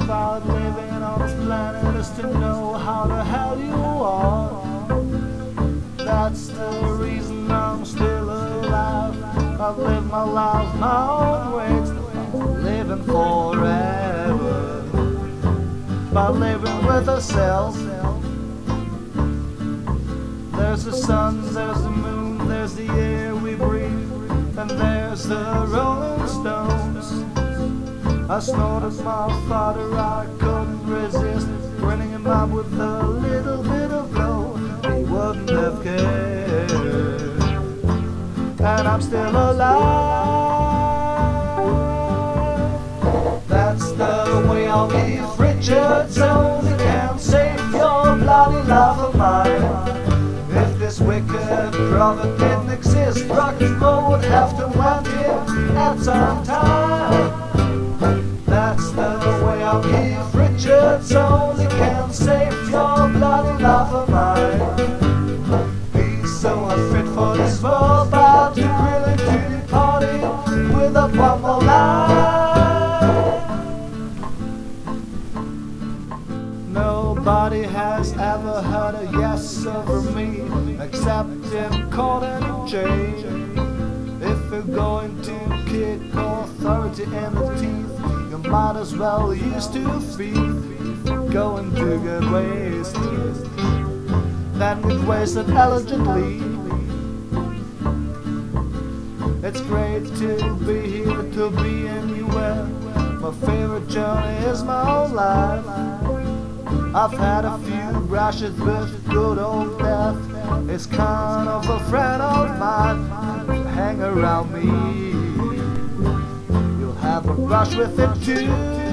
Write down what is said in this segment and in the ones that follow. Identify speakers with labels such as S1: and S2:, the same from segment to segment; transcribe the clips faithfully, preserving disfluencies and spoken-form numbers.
S1: about living on this planet is to know how the hell you are. That's the reason I'm still alive. I've lived my life my own way, living forever by living with ourselves. There's the sun, there's the moon, there's the air we breathe, and there's the Rolling Stones. I snorted my father, I couldn't resist bringing him up with a little bit of glow. He wouldn't have cared, and I'm still alive. That's the way I'll give Richard's only can save your bloody life of mine. If this wicked prophet didn't exist, rock and roll would have to want him at some time. That's the way I'll give Richard's only can save your bloody life of mine. He's so unfit for this world, but too brilliant to depart it without one more line. Nobody has ever heard a yes over me except in court and jail. If you're going to kick authority in the teeth, you might as well use two feet. Going to get wasted, then get wasted elegantly. It's great to be here, to be anywhere. My favorite journey is my own life. I've had a few brushes with good old death. It's kind of a friend of mine. Hang around me, you'll have a brush with it too.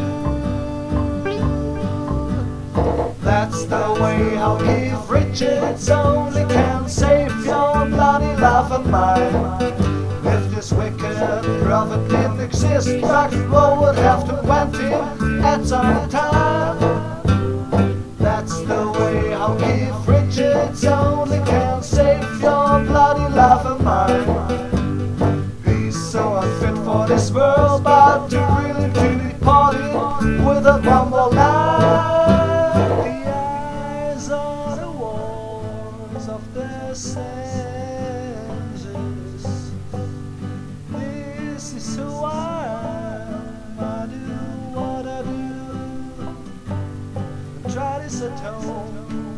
S1: That's the way I'll give Richard's only can save your bloody life and mine. If this wicked prophet didn't exist, rock and roll would have to want him at some time. That's the way I'll give Richard's only can save your bloody life and mine. He's so unfit for this world, but too brilliant to depart it without one more line. The eyes on the walls of their senses. This is who I am. I do what I do. Try this at home.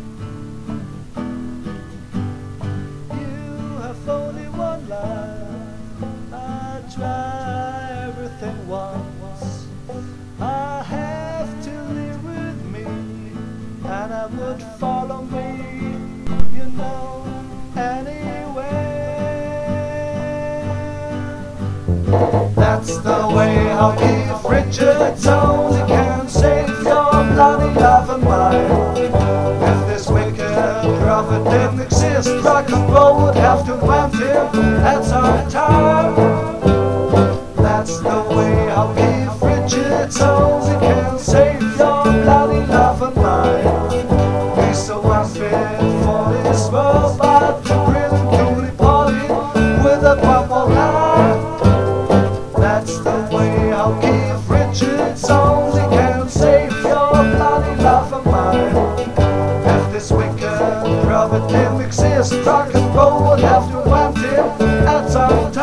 S1: You have only one life. I try everything once. I have to live with me, and I would follow me, you know, anywhere. That's the way I'll give Richard's only can save your bloody life and mine. If this wicked prophet didn't exist, rock and roll would have to want him at some time. That's the way I'll give Richard's only can save your bloody life and mine. He's so unfit for this world, but too brilliant to depart it without one more line. That's the way I'll give Richard's only can save your bloody life of mine. If this wicked prophet didn't exist, rock and roll would have to want him at some